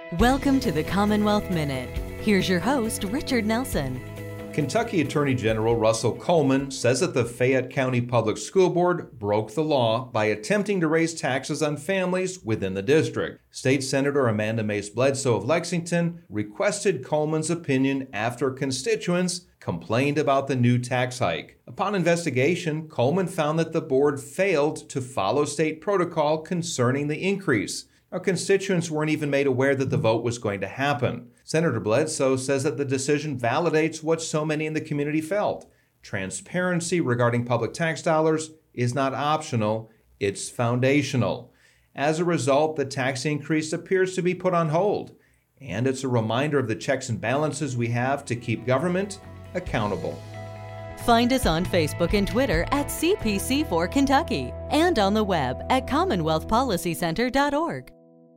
Welcome to the Commonwealth Minute. Here's your host, Richard Nelson. Kentucky Attorney General Russell Coleman says that the Fayette County Public School Board broke the law by attempting to raise taxes on families within the district. State Senator Amanda Mace Bledsoe of Lexington requested Coleman's opinion after constituents complained about the new tax hike. Upon investigation, Coleman found that the board failed to follow state protocol concerning the increase. Our constituents weren't even made aware that the vote was going to happen. Senator Bledsoe says that the decision validates what so many in the community felt. Transparency regarding public tax dollars is not optional, it's foundational. As a result, the tax increase appears to be put on hold, and it's a reminder of the checks and balances we have to keep government accountable. Find us on Facebook and Twitter at CPC4 Kentucky and on the web at CommonwealthPolicyCenter.org.